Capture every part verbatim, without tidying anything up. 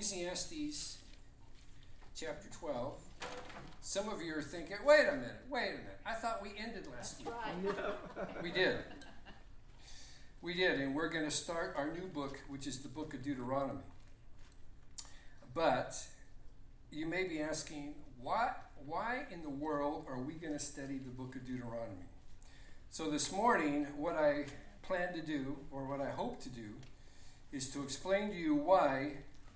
Ecclesiastes chapter twelve. Some of you are thinking, wait a minute, wait a minute. I thought we ended last week. Right. We did. We did, and we're going to start our new book, which is the book of Deuteronomy. But you may be asking, why, why in the world are we going to study the book of Deuteronomy? So this morning, what I plan to do, or what I hope to do, is to explain to you why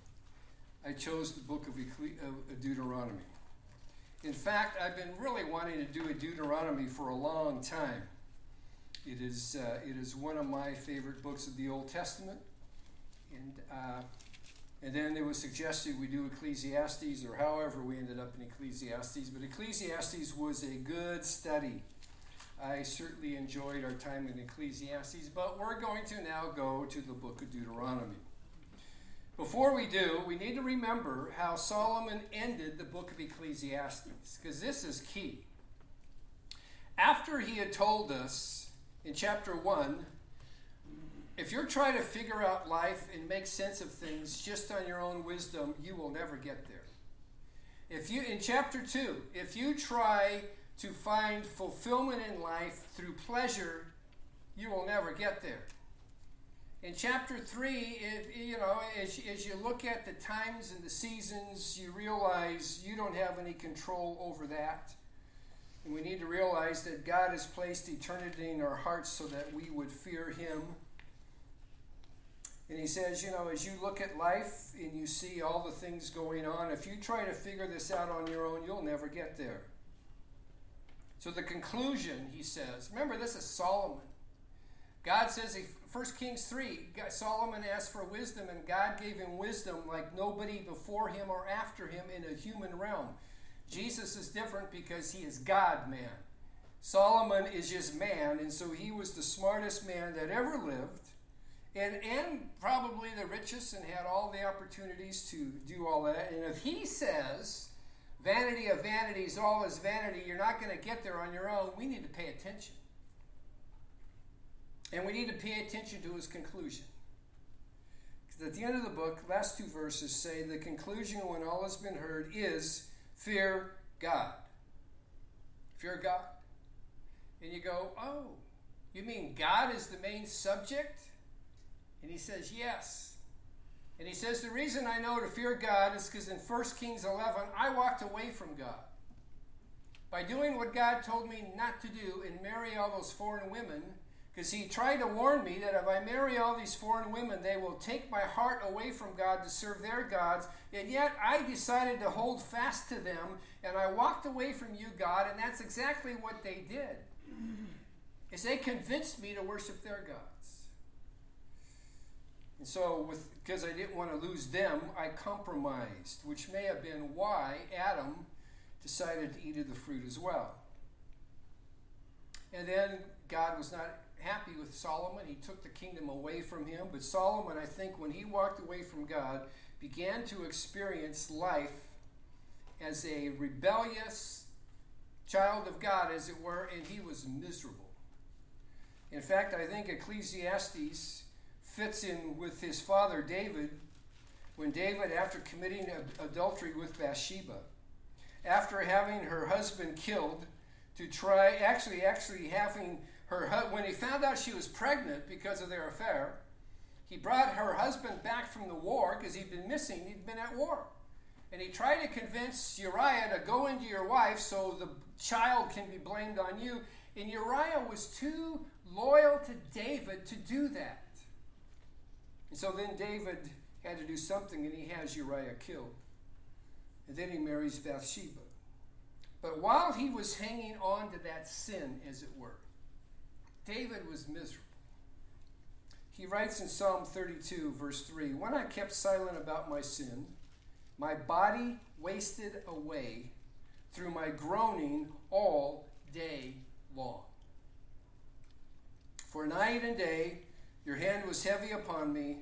I chose the book of, Ecle- of Deuteronomy. In fact, I've been really wanting to do a Deuteronomy for a long time. It is uh, it is one of my favorite books of the Old Testament, and uh, and then it was suggested we do Ecclesiastes, or however we ended up in Ecclesiastes. But Ecclesiastes was a good study. I certainly enjoyed our time in Ecclesiastes, but we're going to now go to the book of Deuteronomy. Before we do, we need to remember how Solomon ended the book of Ecclesiastes, because this is key. After he had told us in chapter one, if you're trying to figure out life and make sense of things just on your own wisdom, you will never get there. If you, in chapter two, if you try to find fulfillment in life through pleasure, you will never get there. In chapter three, if, you know, as, as you look at the times and the seasons, you realize you don't have any control over that. And we need to realize that God has placed eternity in our hearts so that we would fear Him. And he says, you know, as you look at life and you see all the things going on, if you try to figure this out on your own, you'll never get there. So the conclusion, he says, remember, this is Solomon. God says, in First Kings three, Solomon asked for wisdom, and God gave him wisdom like nobody before him or after him in a human realm. Jesus is different because he is God-man. Solomon is just man, and so he was the smartest man that ever lived, and, and probably the richest, and had all the opportunities to do all that. And if he says, vanity of vanities, all is vanity, you're not going to get there on your own, we need to pay attention. And we need to pay attention to his conclusion. Because at the end of the book, last two verses say, the conclusion when all has been heard is, fear God. Fear God. And you go, oh, you mean God is the main subject? And he says, yes. And he says, the reason I know to fear God is because in First Kings eleven, I walked away from God. By doing what God told me not to do and marry all those foreign women, because he tried to warn me that if I marry all these foreign women, they will take my heart away from God to serve their gods. And yet I decided to hold fast to them, and I walked away from you, God, and that's exactly what they did. Is they convinced me to worship their gods. And so, with because I didn't want to lose them, I compromised, which may have been why Adam decided to eat of the fruit as well. And then God was not happy with Solomon. He took the kingdom away from him. But Solomon, I think, when he walked away from God, began to experience life as a rebellious child of God, as it were, and he was miserable. In fact, I think Ecclesiastes fits in with his father David, when David, after committing adultery with Bathsheba, after having her husband killed, to try, actually, actually having her, when he found out she was pregnant because of their affair, he brought her husband back from the war because he'd been missing, he'd been at war. And he tried to convince Uriah to go into your wife so the child can be blamed on you. And Uriah was too loyal to David to do that. And so then David had to do something, and he has Uriah killed. And then he marries Bathsheba. But while he was hanging on to that sin, as it were, David was miserable. He writes in Psalm thirty-two, verse three, when I kept silent about my sin, my body wasted away through my groaning all day long. For night and day your hand was heavy upon me.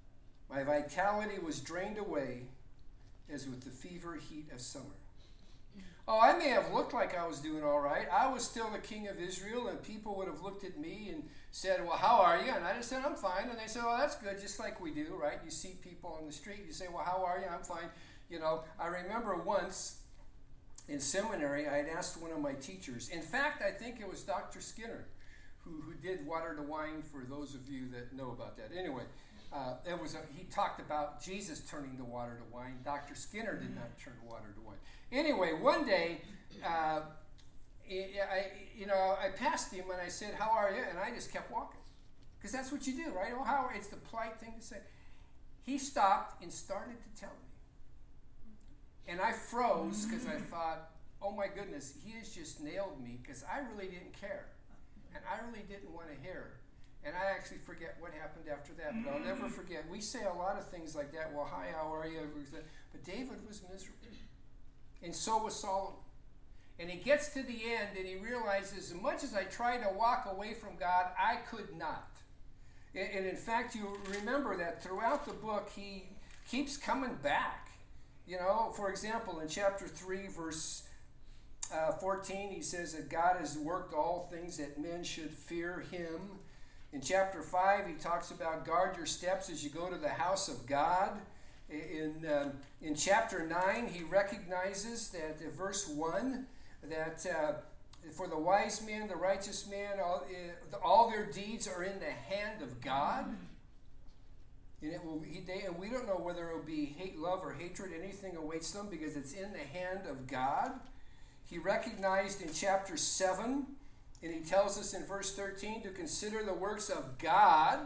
My vitality was drained away as with the fever heat of summer. Oh, I may have looked like I was doing all right. I was still the king of Israel, and people would have looked at me and said, well, how are you? And I just said, I'm fine. And they said, oh, that's good, just like we do, right? You see people on the street, you say, well, how are you? I'm fine. You know, I remember once in seminary, I had asked one of my teachers. In fact, I think it was Doctor Skinner who, who did water to wine, for those of you that know about that. Anyway, uh, it was a, he talked about Jesus turning the water to wine. Doctor Skinner did not turn water to wine. Anyway, one day, uh, I, you know, I passed him and I said, how are you? And I just kept walking. Because that's what you do, right? Oh, how are you? It's the polite thing to say. He stopped and started to tell me. And I froze because I thought, oh my goodness, he has just nailed me, because I really didn't care. And I really didn't want to hear. And I actually forget what happened after that, but I'll never forget. We say a lot of things like that. Well, hi, how are you? But David was miserable. And so was Solomon. And he gets to the end and he realizes, as much as I tried to walk away from God, I could not. And, and in fact, you remember that throughout the book, he keeps coming back. You know, for example, in chapter three, verse uh, fourteen, he says that God has worked all things that men should fear him. In chapter five, he talks about guard your steps as you go to the house of God. In, um, in chapter nine, he recognizes that, uh, verse one, that uh, for the wise man, the righteous man, all, uh, all their deeds are in the hand of God. And, it will, he, they, and we don't know whether it will be hate, love, or hatred. Anything awaits them because it's in the hand of God. He recognized in chapter seven, and he tells us in verse thirteen to consider the works of God,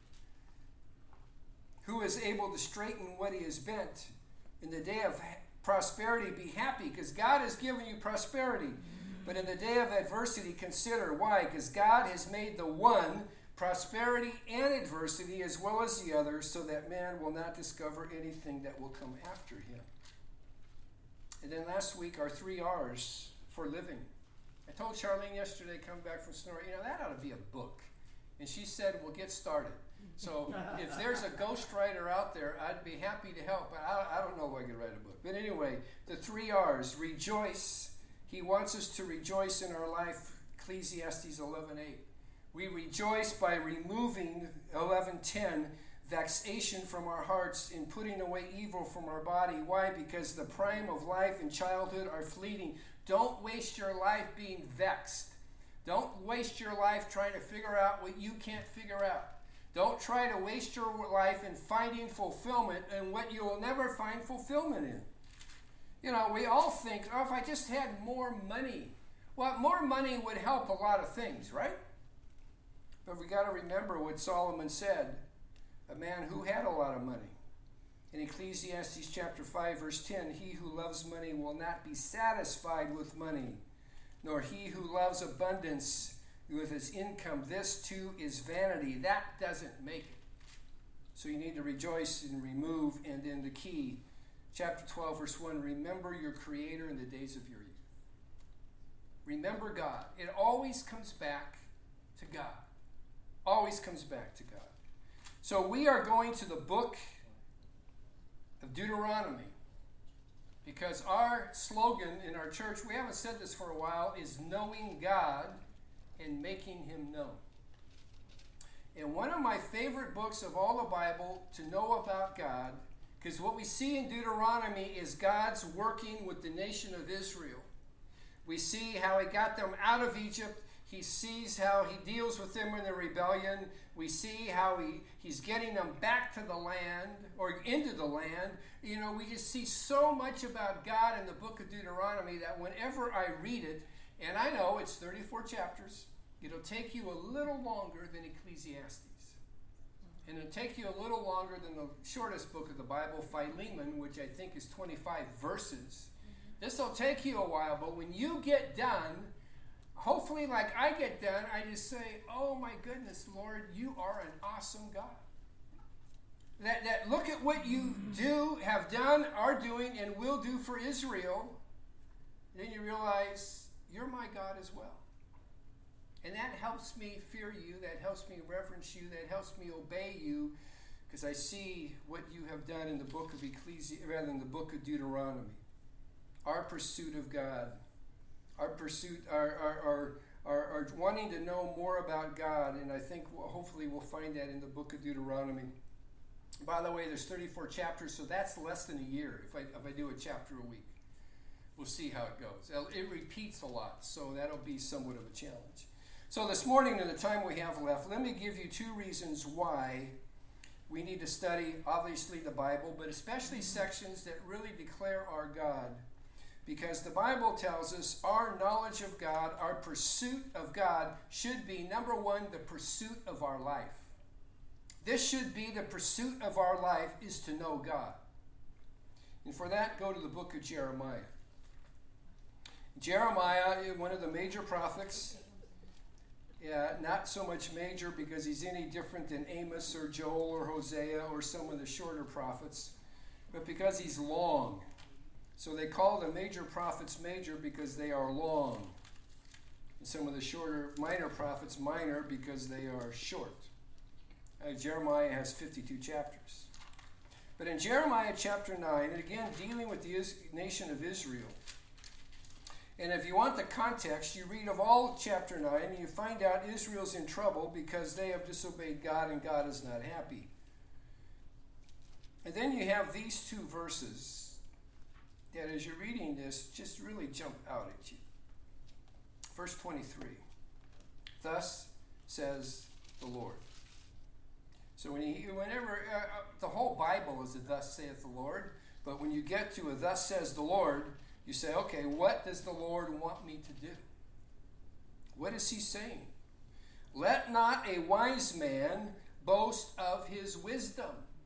who is able to straighten what he has bent. In the day of prosperity, be happy, because God has given you prosperity. But in the day of adversity, consider. Why? Because God has made the one prosperity and adversity as well as the other, so that man will not discover anything that will come after him. And then last week, our three R's for living. I told Charlene yesterday, coming back from Sonora, you know, that ought to be a book. And she said, we'll get started. So if there's a ghostwriter out there, I'd be happy to help. But I, I don't know if I could write a book. But anyway, the three R's. Rejoice. He wants us to rejoice in our life. Ecclesiastes eleven eight. We rejoice by removing, eleven ten, vexation from our hearts, in putting away evil from our body. Why? Because the prime of life and childhood are fleeting. Don't waste your life being vexed. Don't waste your life trying to figure out what you can't figure out. Don't try to waste your life in finding fulfillment in what you will never find fulfillment in. You know, we all think, oh, if I just had more money. Well, more money would help a lot of things, right? But we got to remember what Solomon said, a man who had a lot of money. In Ecclesiastes chapter five, verse ten, he who loves money will not be satisfied with money, nor he who loves abundance with his income. This too is vanity. That doesn't make it. So you need to rejoice and remove. And then the key, chapter twelve, verse one, remember your Creator in the days of your youth. Remember God. It always comes back to God. Always comes back to God. So we are going to the book of Deuteronomy, because our slogan in our church, we haven't said this for a while, is knowing God and making him known. And one of my favorite books of all the Bible to know about God, because what we see in Deuteronomy is God's working with the nation of Israel. We see how he got them out of Egypt. He sees how he deals with them in the rebellion. We see how he, he's getting them back to the land, or into the land. You know, we just see so much about God in the book of Deuteronomy that whenever I read it, and I know it's thirty-four chapters, it'll take you a little longer than Ecclesiastes. And it'll take you a little longer than the shortest book of the Bible, Philemon, which I think is twenty-five verses. This will take you a while, but when you get done, hopefully like I get done, I just say, oh my goodness, Lord, you are an awesome God. That, that look at what you do, have done, are doing, and will do for Israel. Then you realize, you're my God as well. And that helps me fear you, that helps me reverence you, that helps me obey you, because I see what you have done in the book of Ecclesi- rather than the book of Deuteronomy. our pursuit of God, our pursuit, our, our, our, our, our wanting to know more about God, and I think we'll, hopefully we'll find that in the book of Deuteronomy. By the way, there's thirty-four chapters, so that's less than a year if I, if I do a chapter a week. We'll see how it goes. It repeats a lot, so that'll be somewhat of a challenge. So this morning, in the time we have left, let me give you two reasons why we need to study, obviously, the Bible, but especially sections that really declare our God. Because the Bible tells us our knowledge of God, our pursuit of God, should be, number one, the pursuit of our life. This should be the pursuit of our life, is to know God. And for that, go to the book of Jeremiah. Jeremiah, one of the major prophets, yeah, not so much major because he's any different than Amos or Joel or Hosea or some of the shorter prophets, but because he's long. So they call the major prophets major because they are long. And some of the shorter minor prophets minor because they are short. Uh, Jeremiah has fifty-two chapters. But in Jeremiah chapter nine, and again dealing with the is- nation of Israel, and if you want the context, you read of all chapter nine, and you find out Israel's in trouble because they have disobeyed God and God is not happy. And then you have these two verses that as you're reading this, just really jump out at you. Verse twenty-three, thus says the Lord. So when you, whenever, uh, the whole Bible is a thus saith the Lord, but when you get to a thus says the Lord, you say, okay, what does the Lord want me to do? What is he saying? Let not a wise man boast of his wisdom.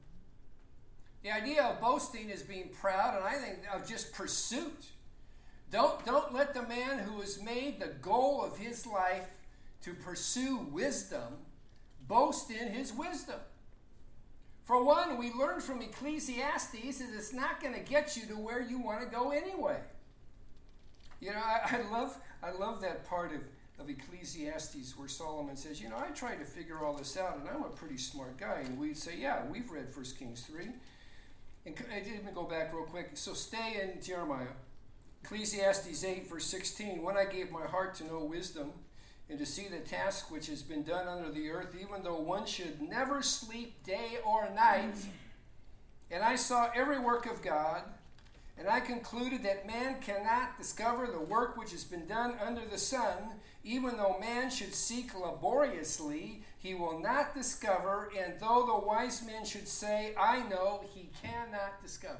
The idea of boasting is being proud, and I think of just pursuit. Don't, don't let the man who has made the goal of his life to pursue wisdom boast in his wisdom. For one, we learn from Ecclesiastes that it's not going to get you to where you want to go anyway. You know, I, I love I love that part of, of Ecclesiastes where Solomon says, you know, I tried to figure all this out, and I'm a pretty smart guy. And we'd say, yeah, we've read First Kings three. And I didn't go back real quick. So stay in Jeremiah. Ecclesiastes eight, verse sixteen. When I gave my heart to know wisdom, and to see the task which has been done under the earth, even though one should never sleep day or night. And I saw every work of God, and I concluded that man cannot discover the work which has been done under the sun. Even though man should seek laboriously, he will not discover, and though the wise men should say, I know, he cannot discover.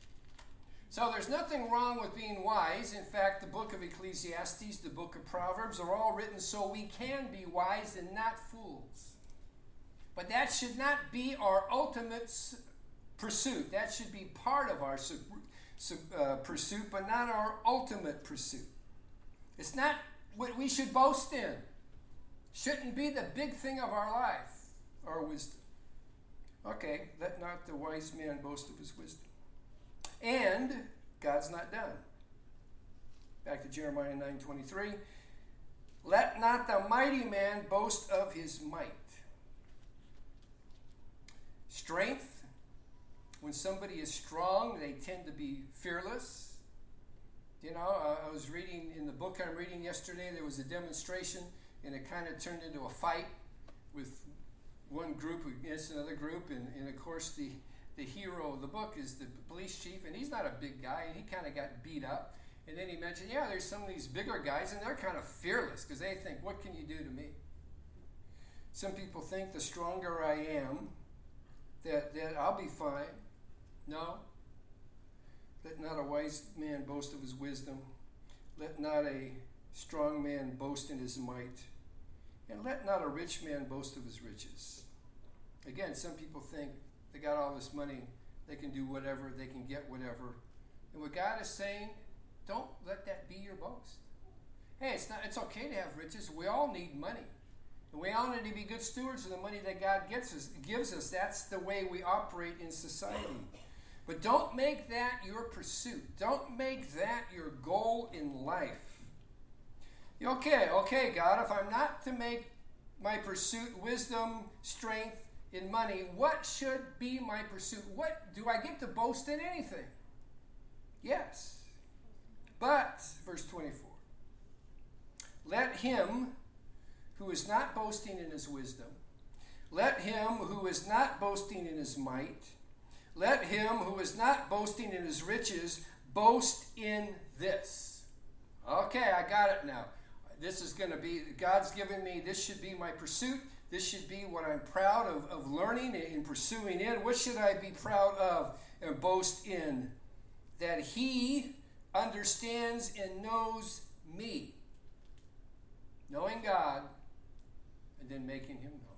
So there's nothing wrong with being wise. In fact, the book of Ecclesiastes, the book of Proverbs are all written so we can be wise and not fools. But that should not be our ultimate pursuit. That should be part of our uh, pursuit, but not our ultimate pursuit. It's not what we should boast in. Shouldn't be the big thing of our life, our wisdom. Okay, let not the wise man boast of his wisdom. And God's not done. Back to Jeremiah nine twenty-three. Let not the mighty man boast of his might. Strength. When somebody is strong, they tend to be fearless. You know, uh, I was reading in the book I'm reading yesterday, there was a demonstration, and it kind of turned into a fight with one group against another group, and, and of course the The hero of the book is the police chief, and he's not a big guy, and he kind of got beat up. And then he mentioned, yeah, there's some of these bigger guys, and they're kind of fearless because they think, what can you do to me? Some people think the stronger I am, that, that I'll be fine. No. Let not a wise man boast of his wisdom. Let not a strong man boast in his might. And let not a rich man boast of his riches. Again, some people think, they got all this money, they can do whatever, they can get whatever. And what God is saying, don't let that be your boast. Hey, it's not. It's okay to have riches. We all need money. And we all need to be good stewards of the money that God gets us, gives us. That's the way we operate in society. But don't make that your pursuit. Don't make that your goal in life. Okay, okay, God, if I'm not to make my pursuit wisdom, strength, in money, what should be my pursuit? What do I get to boast in anything? Yes. But, verse twenty-four, let him who is not boasting in his wisdom, let him who is not boasting in his might, let him who is not boasting in his riches boast in this. Okay, I got it now. This is going to be, God's given me, this should be my pursuit. This should be what I'm proud of, of learning and pursuing in. What should I be proud of and boast in? That he understands and knows me. Knowing God and then making him known.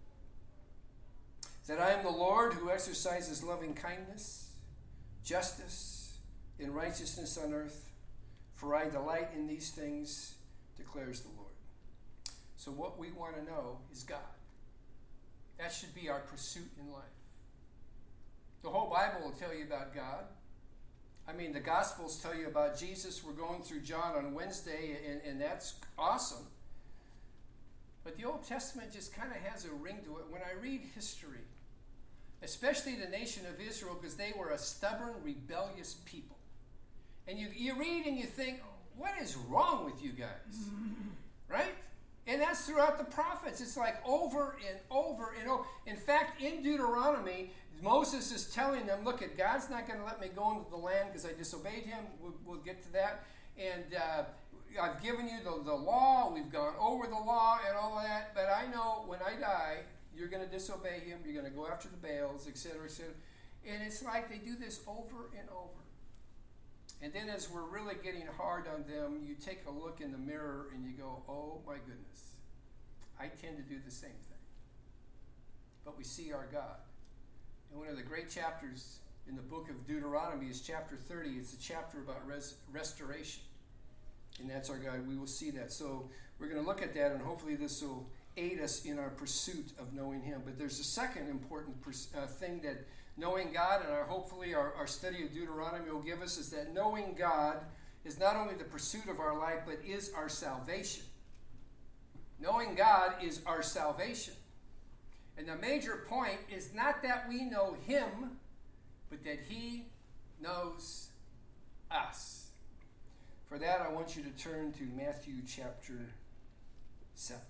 That I am the Lord who exercises loving kindness, justice, and righteousness on earth. For I delight in these things, declares the Lord. So what we want to know is God. That should be our pursuit in life. The whole Bible will tell you about God. I mean, the Gospels tell you about Jesus. We're going through John on Wednesday, and, and that's awesome. But the Old Testament just kind of has a ring to it. When I read history, especially the nation of Israel, because they were a stubborn, rebellious people. And you, you read and you think, what is wrong with you guys? Right? And that's throughout the prophets. It's like over and over and over. In fact, in Deuteronomy, Moses is telling them, look, God's not going to let me go into the land because I disobeyed him. We'll, we'll get to that. And uh, I've given you the, the law. We've gone over the law and all of that. But I know when I die, you're going to disobey him. You're going to go after the Baals, et cetera, et cetera. And it's like they do this over and over. And then as we're really getting hard on them, you take a look in the mirror and you go, oh my goodness, I tend to do the same thing. But we see our God. And one of the great chapters in the book of Deuteronomy is chapter thirty. It's a chapter about res- restoration. And that's our God. We will see that. So we're going to look at that, and hopefully this will aid us in our pursuit of knowing him. But there's a second important pers- uh, thing that knowing God, and our, hopefully our, our study of Deuteronomy will give us, is that knowing God is not only the pursuit of our life, but is our salvation. Knowing God is our salvation. And the major point is not that we know him, but that he knows us. For that, I want you to turn to Matthew chapter seven.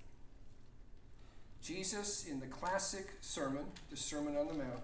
Jesus, in the classic sermon, the Sermon on the Mount,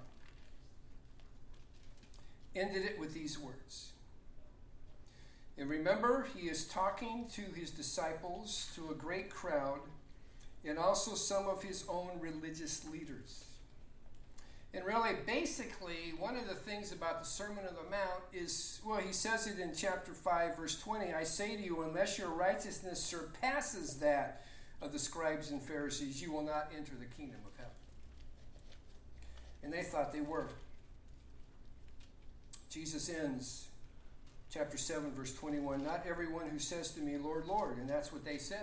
ended it with these words. And remember, he is talking to his disciples, to a great crowd, and also some of his own religious leaders. And really, basically, one of the things about the Sermon on the Mount is, well, he says it in chapter five, verse twenty, I say to you, unless your righteousness surpasses that of the scribes and Pharisees, you will not enter the kingdom of heaven. And they thought they were. Jesus ends chapter seven, verse twenty-one, not everyone who says to me, Lord, Lord, and that's what they said.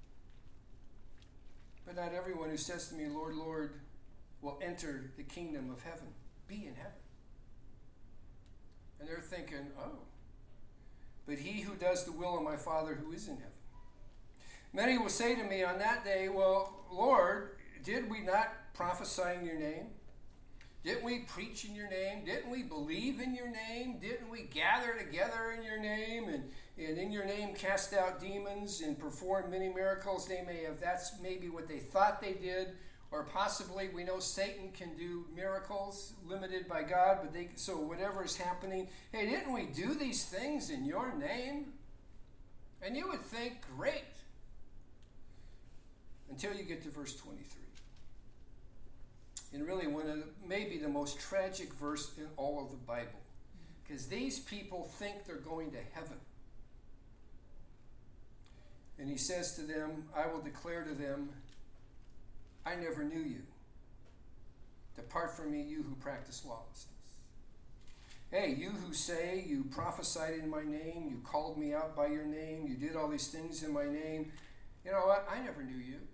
But not everyone who says to me, Lord, Lord, will enter the kingdom of heaven, be in heaven. And they're thinking, oh, but he who does the will of my Father who is in heaven. Many will say to me on that day, well, Lord, did we not prophesy in your name? Didn't we preach in your name? Didn't we believe in your name? Didn't we gather together in your name and, and in your name cast out demons and perform many miracles? They may have, that's maybe what they thought they did. Or possibly we know Satan can do miracles limited by God, but they, so whatever is happening, hey, didn't we do these things in your name? And you would think, great. Until you get to verse twenty-three. And really one of the, maybe the most tragic verse in all of the Bible. Because these people think they're going to heaven. And he says to them, I will declare to them, I never knew you. Depart from me, you who practice lawlessness. Hey, you who say you prophesied in my name, you called me out by your name, you did all these things in my name. You know what? I never knew you.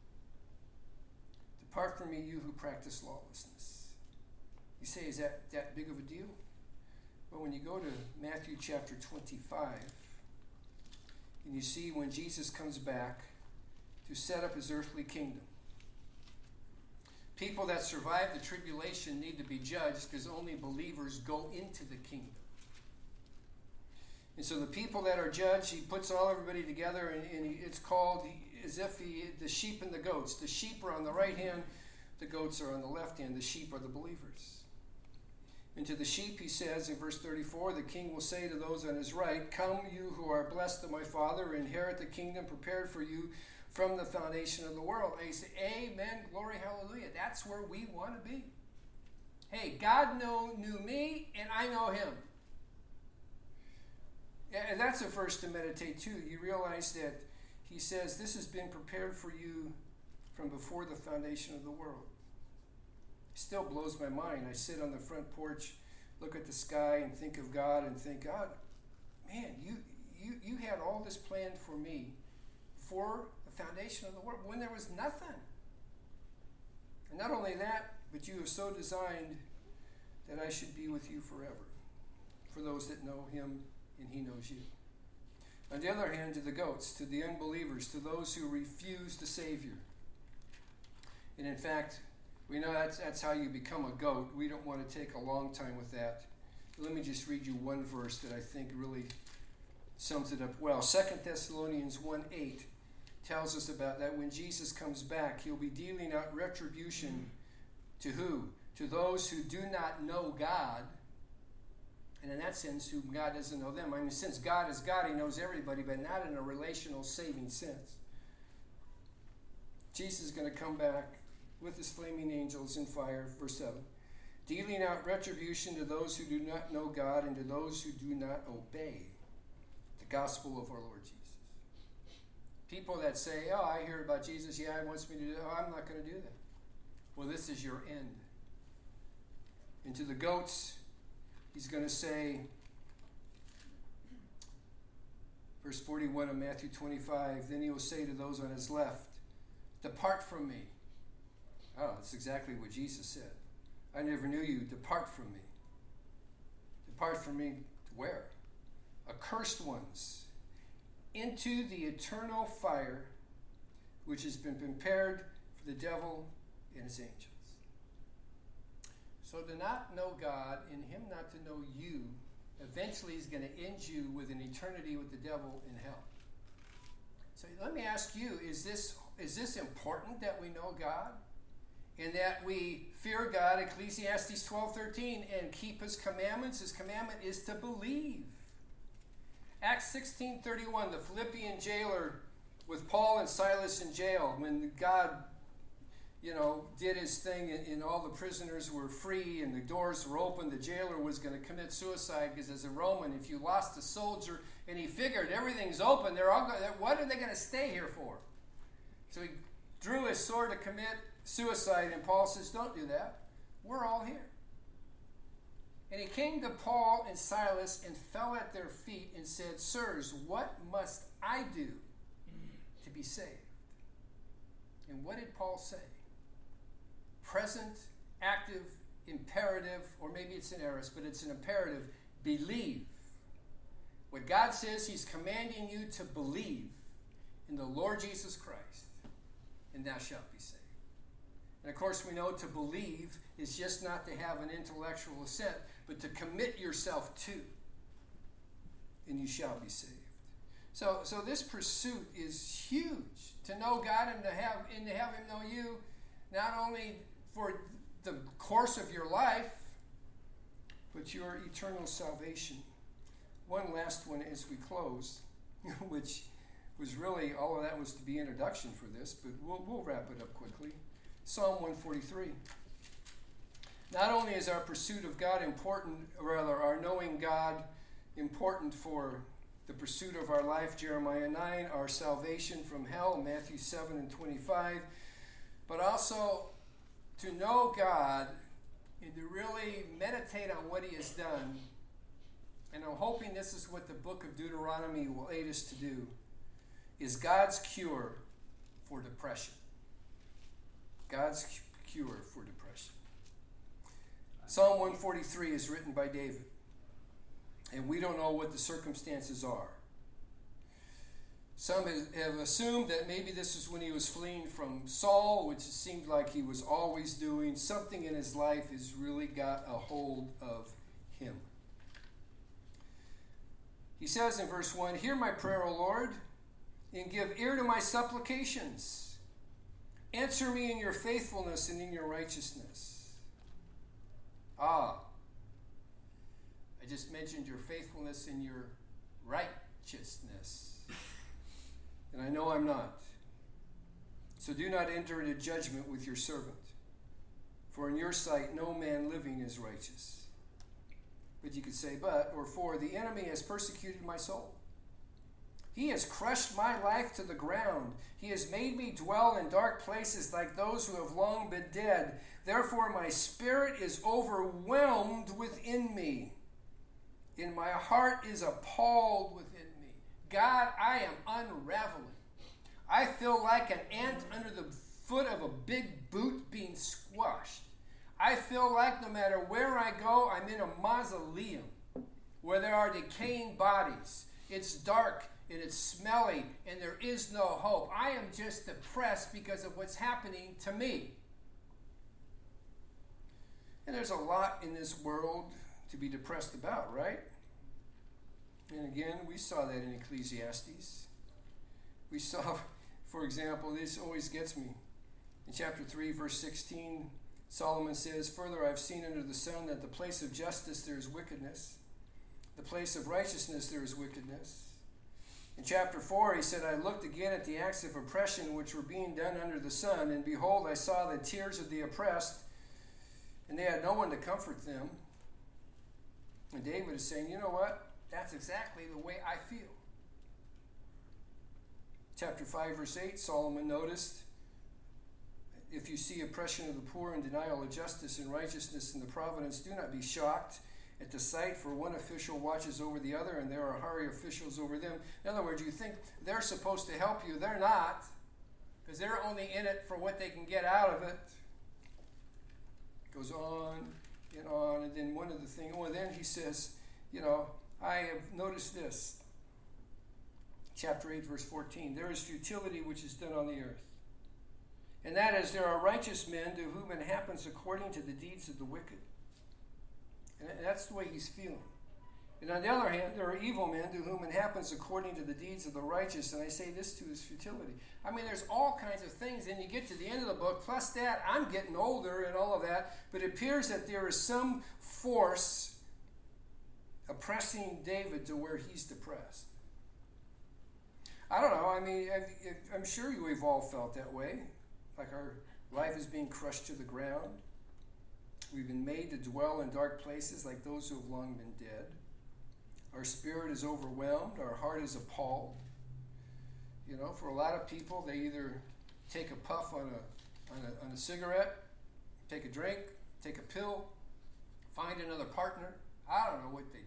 Depart from me, you who practice lawlessness. You say, is that that big of a deal? Well, when you go to Matthew chapter twenty-five, and you see when Jesus comes back to set up his earthly kingdom, people that survive the tribulation need to be judged because only believers go into the kingdom. And so the people that are judged, he puts all everybody together, and, and he, it's called as if he, the sheep and the goats. The sheep are on the right hand, the goats are on the left hand. The sheep are the believers. And to the sheep, he says in verse thirty-four, the king will say to those on his right, come, you who are blessed of my Father, inherit the kingdom prepared for you from the foundation of the world. And he said, amen, glory, hallelujah. That's where we want to be. Hey, God know, knew me, and I know him. And that's a verse to meditate too. You realize that he says this has been prepared for you from before the foundation of the world. It still blows my mind. I sit on the front porch, look at the sky, and think of God and think, God, man, you you you had all this planned for me before the foundation of the world when there was nothing. And not only that, but you have so designed that I should be with you forever. For those that know him and he knows you. On the other hand, to the goats, to the unbelievers, to those who refuse the Savior. And in fact, we know that's, that's how you become a goat. We don't want to take a long time with that. Let me just read you one verse that I think really sums it up well. Second Thessalonians one eight tells us about that. When Jesus comes back, he'll be dealing out retribution to who? To those who do not know God. And in that sense, whom God doesn't know them. I mean, since God is God, he knows everybody, but not in a relational saving sense. Jesus is going to come back with his flaming angels in fire, verse seven, dealing out retribution to those who do not know God and to those who do not obey the gospel of our Lord Jesus. People that say, oh, I hear about Jesus, yeah, he wants me to do that. Oh, I'm not going to do that. Well, this is your end. And to the goats, he's going to say, verse forty-one of Matthew twenty-five, then he will say to those on his left, depart from me. Oh, that's exactly what Jesus said. I never knew you. Depart from me. Depart from me to where? Accursed ones, into the eternal fire which has been prepared for the devil and his angels. So to not know God and him not to know you, eventually is going to end you with an eternity with the devil in hell. So let me ask you, is this is this important that we know God? And that we fear God, Ecclesiastes twelve thirteen, and keep his commandments? His commandment is to believe. Acts sixteen thirty-one, the Philippian jailer with Paul and Silas in jail, when God, you know, did his thing and, and all the prisoners were free and the doors were open, the jailer was going to commit suicide because as a Roman, if you lost a soldier and he figured everything's open, they're all going, what are they going to stay here for? So he drew his sword to commit suicide, and Paul says, don't do that. We're all here. And he came to Paul and Silas and fell at their feet and said, sirs, what must I do to be saved? And what did Paul say? Present, active, imperative, or maybe it's an aorist, but it's an imperative. Believe. What God says, he's commanding you to believe in the Lord Jesus Christ, and thou shalt be saved. And of course, we know to believe is just not to have an intellectual assent, but to commit yourself to, and you shall be saved. So, so this pursuit is huge, to know God and to have and to have him know you, not only for the course of your life, but your eternal salvation. One last one as we close, which was really, all of that was to be introduction for this, but we'll, we'll wrap it up quickly. Psalm one forty-three. Not only is our pursuit of God important, or rather our knowing God important for the pursuit of our life, Jeremiah nine, our salvation from hell, Matthew seven and twenty-five, but also to know God and to really meditate on what he has done. And I'm hoping this is what the book of Deuteronomy will aid us to do, is God's cure for depression. God's cure for depression. Psalm one forty-three is written by David, and we don't know what the circumstances are. Some have assumed that maybe this is when he was fleeing from Saul, which it seemed like he was always doing. Something in his life has really got a hold of him. He says in verse one, hear my prayer, O Lord, and give ear to my supplications. Answer me in your faithfulness and in your righteousness. Ah, I just mentioned your faithfulness and your righteousness. And I know I'm not. So do not enter into judgment with your servant. For in your sight no man living is righteous. But you could say, but, or for, the enemy has persecuted my soul. He has crushed my life to the ground. He has made me dwell in dark places like those who have long been dead. Therefore my spirit is overwhelmed within me, and my heart is appalled within me. God, I am unraveling. I feel like an ant under the foot of a big boot being squashed. I feel like no matter where I go, I'm in a mausoleum where there are decaying bodies. It's dark and it's smelly and there is no hope. I am just depressed because of what's happening to me. And there's a lot in this world to be depressed about, right? And again, we saw that in Ecclesiastes. We saw, for example, this always gets me. In chapter three, verse sixteen, Solomon says, further, I've seen under the sun that the place of justice there is wickedness. The place of righteousness there is wickedness. In chapter four, he said, I looked again at the acts of oppression which were being done under the sun, and behold, I saw the tears of the oppressed, and they had no one to comfort them. And David is saying, you know what? That's exactly the way I feel. Chapter five, verse eight, Solomon noticed, if you see oppression of the poor and denial of justice and righteousness in the providence, do not be shocked at the sight, for one official watches over the other, and there are higher officials over them. In other words, you think they're supposed to help you. They're not, because they're only in it for what they can get out of it. It goes on and on, and then one of the things, well, then he says, you know, I have noticed this. Chapter eight, verse fourteen, there is futility which is done on the earth. And that is, there are righteous men to whom it happens according to the deeds of the wicked. And that's the way he's feeling. And on the other hand, there are evil men to whom it happens according to the deeds of the righteous. And I say this too is futility. I mean, there's all kinds of things. And you get to the end of the book, plus that, I'm getting older and all of that. But it appears that there is some force oppressing David to where he's depressed. I don't know. I mean, I'm sure we've all felt that way. Like our life is being crushed to the ground. We've been made to dwell in dark places like those who have long been dead. Our spirit is overwhelmed. Our heart is appalled. You know, for a lot of people, they either take a puff on a, on a, on a cigarette, take a drink, take a pill, find another partner. I don't know what they do.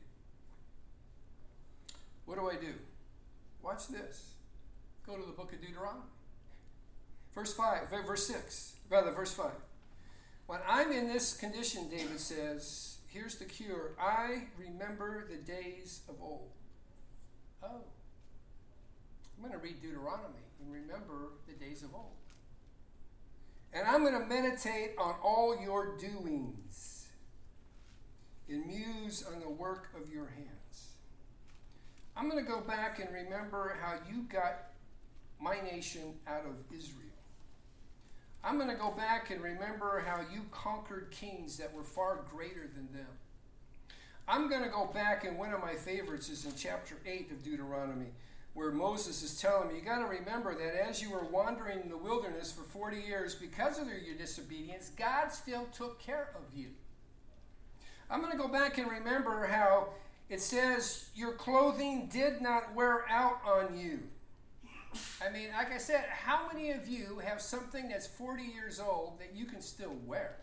What do I do? Watch this. Go to the book of Deuteronomy. Verse five, verse six, rather verse five. When I'm in this condition, David says, here's the cure. I remember the days of old. Oh. I'm going to read Deuteronomy and remember the days of old. And I'm going to meditate on all your doings and muse on the work of your hands. I'm going to go back and remember how you got my nation out of Israel. I'm going to go back and remember how you conquered kings that were far greater than them. I'm going to go back, and one of my favorites is in chapter eight of Deuteronomy, where Moses is telling me, you got to remember that as you were wandering in the wilderness for forty years, because of your disobedience, God still took care of you. I'm going to go back and remember how it says your clothing did not wear out on you. I mean, like I said, how many of you have something that's forty years old that you can still wear?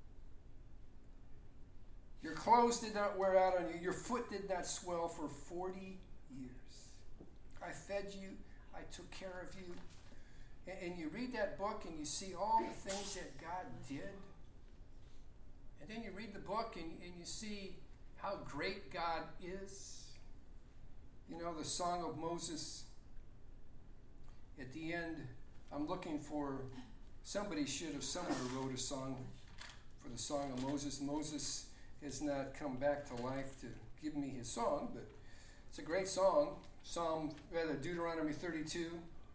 Your clothes did not wear out on you. Your foot did not swell for forty years. I fed you. I took care of you. And, and you read that book and you see all the things that God did. And then you read the book and, and you see how great God is. You know, the Song of Moses. At the end, I'm looking for, somebody should have somewhere wrote a song for the Song of Moses. Moses has not come back to life to give me his song, but It's a great song. Psalm, rather, Deuteronomy thirty-two.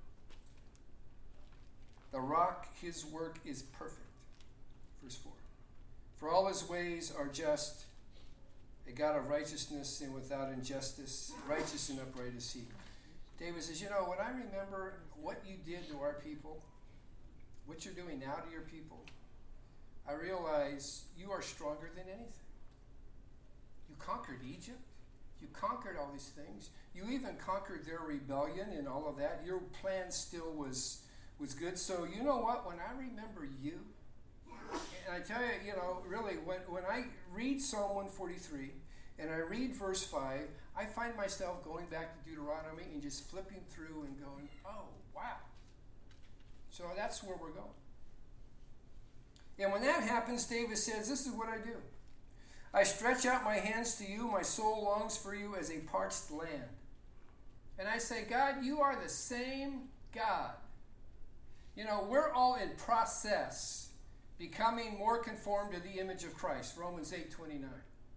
The rock, his work is perfect. Verse four. For all his ways are just, a God of righteousness and without injustice, righteous and upright is he. David says, you know, when I remember what you did to our people, what you're doing now to your people, I realize you are stronger than anything. You conquered Egypt. You conquered all these things. You even conquered their rebellion and all of that. Your plan still was, was good. So you know what? When I remember you, and I tell you, you know, really, when, when I read Psalm one forty-three and I read verse five, I find myself going back to Deuteronomy and just flipping through and going, oh, wow. So that's where we're going. And when that happens, David says, this is what I do. I stretch out my hands to you. My soul longs for you as a parched land. And I say, God, you are the same God. You know, we're all in process, becoming more conformed to the image of Christ, Romans eight twenty-nine.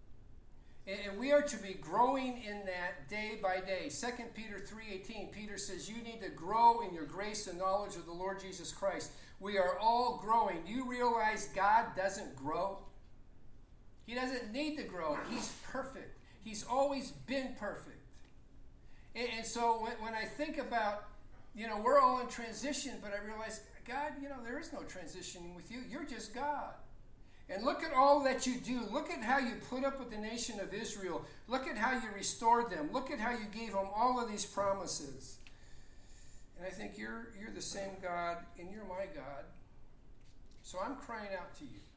And we are to be growing in that day by day. Second Peter three eighteen, Peter says you need to grow in your grace and knowledge of the Lord Jesus Christ. We are all growing. You realize God doesn't grow? He doesn't need to grow. He's perfect. He's always been perfect. And, and so when, when I think about, you know, we're all in transition, but I realize, God, you know, there is no transitioning with you. You're just God. And look at all that you do. Look at how you put up with the nation of Israel. Look at how you restored them. Look at how you gave them all of these promises. And I think you're you're the same God, and you're my God. So I'm crying out to you.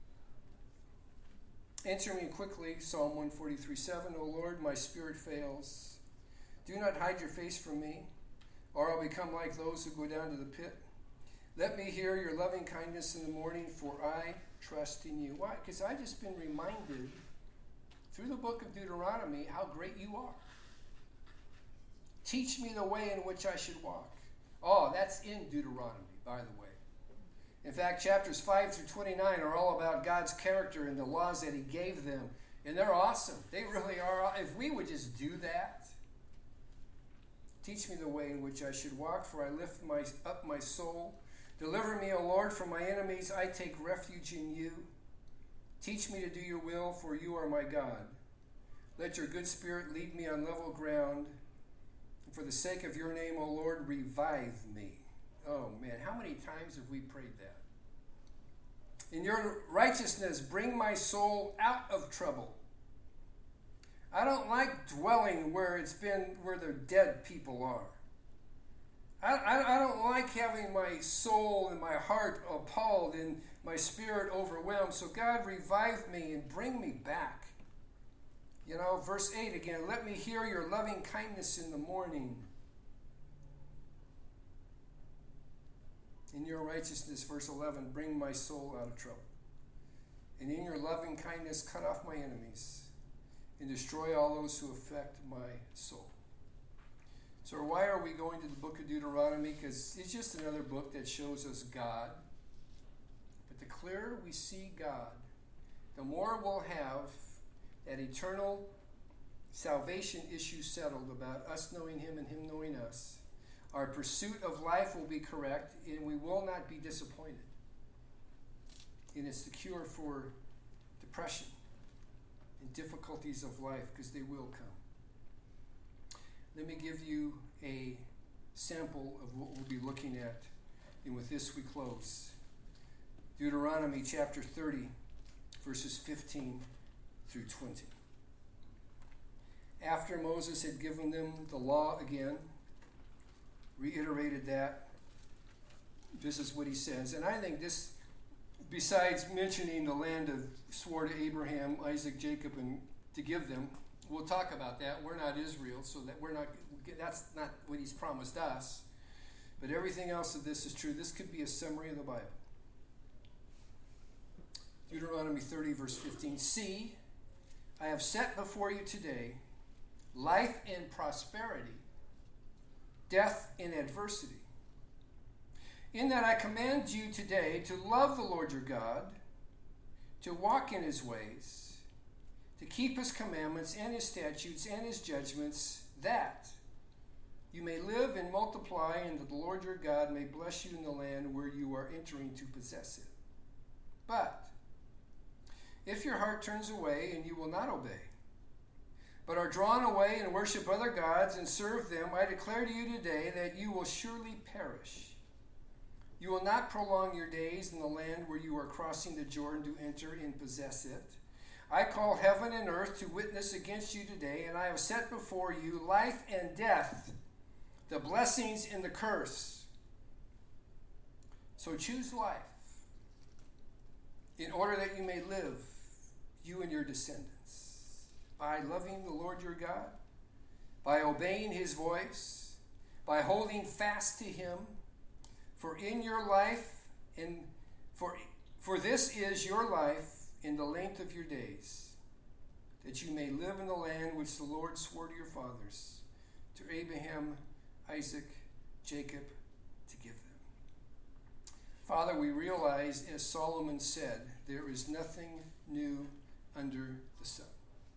Answer me quickly, Psalm one forty-three seven. O Lord, my spirit fails. Do not hide your face from me, or I'll become like those who go down to the pit. Let me hear your loving kindness in the morning, for I trust in you. Why? Because I've just been reminded through the book of Deuteronomy how great you are. Teach me the way in which I should walk. Oh, that's in Deuteronomy, by the way. In fact, chapters five through twenty-nine are all about God's character and the laws that he gave them. And they're awesome. They really are. If we would just do that. Teach me the way in which I should walk, for I lift my, up my soul. Deliver me, O Lord, from my enemies. I take refuge in you. Teach me to do your will, for you are my God. Let your good spirit lead me on level ground. And for the sake of your name, O Lord, revive me. Oh, man, how many times have we prayed that? In your righteousness, bring my soul out of trouble. I don't like dwelling where it's been, where the dead people are. I, I, I don't like having my soul and my heart appalled and my spirit overwhelmed. So God, revive me and bring me back. You know, verse eight again, let me hear your loving kindness in the morning. In your righteousness, verse eleven, bring my soul out of trouble. And in your loving kindness, cut off my enemies and destroy all those who affect my soul. So why are we going to the book of Deuteronomy? Because it's just another book that shows us God. But the clearer we see God, the more we'll have that eternal salvation issue settled about us knowing him and him knowing us. Our pursuit of life will be correct, and we will not be disappointed. And it's the cure for depression and difficulties of life, because they will come. Let me give you a sample of what we'll be looking at, and with this we close. Deuteronomy chapter thirty, verses fifteen through twenty. After Moses had given them the law again, reiterated that, this is what he says. And I think this, besides mentioning the land of swore to Abraham, Isaac, Jacob, and to give them, we'll talk about that. We're not Israel, so that we're not. That's not what he's promised us. But everything else of this is true. This could be a summary of the Bible. Deuteronomy thirty, verse fifteen. See, I have set before you today life and prosperity, death and adversity. In that I command you today to love the Lord your God, to walk in his ways, to keep his commandments and his statutes and his judgments, that you may live and multiply, and that the Lord your God may bless you in the land where you are entering to possess it. But if your heart turns away and you will not obey, but are drawn away and worship other gods and serve them, I declare to you today that you will surely perish. You will not prolong your days in the land where you are crossing the Jordan to enter and possess it. I call heaven and earth to witness against you today, and I have set before you life and death, the blessings and the curse. So choose life, in order that you may live, you and your descendants, by loving the Lord your God, by obeying his voice, by holding fast to him. For in your life, in for for this is your life in the length of your days, that you may live in the land which the Lord swore to your fathers, to Abraham, Isaac, Jacob, to give them. Father, we realize, as Solomon said, there is nothing new under the sun.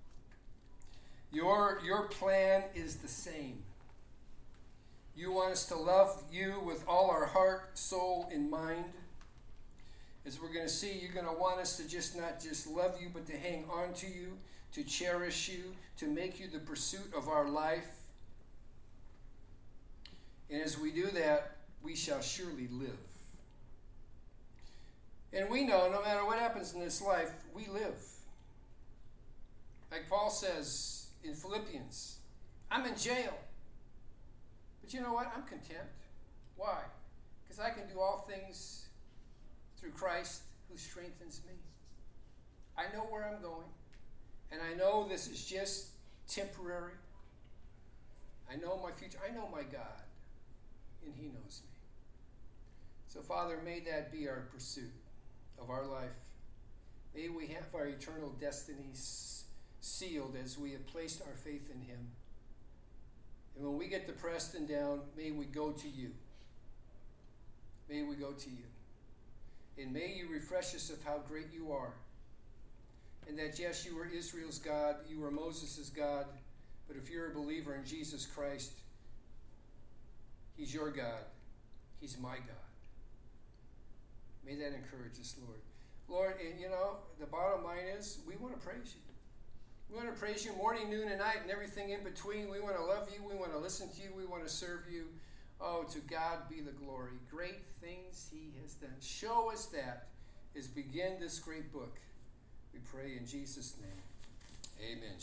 Your, your plan is the same. You want us to love you with all our heart, soul, and mind. As we're going to see, you're going to want us to just not just love you, but to hang on to you, to cherish you, to make you the pursuit of our life. And as we do that, we shall surely live. And we know no matter what happens in this life, we live. Like Paul says in Philippians, I'm in jail. But you know what? I'm content. Why? Because I can do all things through Christ who strengthens me. I know where I'm going. And I know this is just temporary. I know my future. I know my God. And he knows me. So, Father, may that be our pursuit of our life. May we have our eternal destinies sealed as we have placed our faith in him. And when we get depressed and down, may we go to you. May we go to you. And may you refresh us of how great you are. And that, yes, you are Israel's God, you are Moses' God, but if you're a believer in Jesus Christ, he's your God. He's my God. May that encourage us, Lord. Lord, and you know, the bottom line is we want to praise you. We want to praise you morning, noon, and night, and everything in between. We want to love you. We want to listen to you. We want to serve you. Oh, to God be the glory. Great things he has done. Show us that as we begin this great book. We pray in Jesus' name. Amen.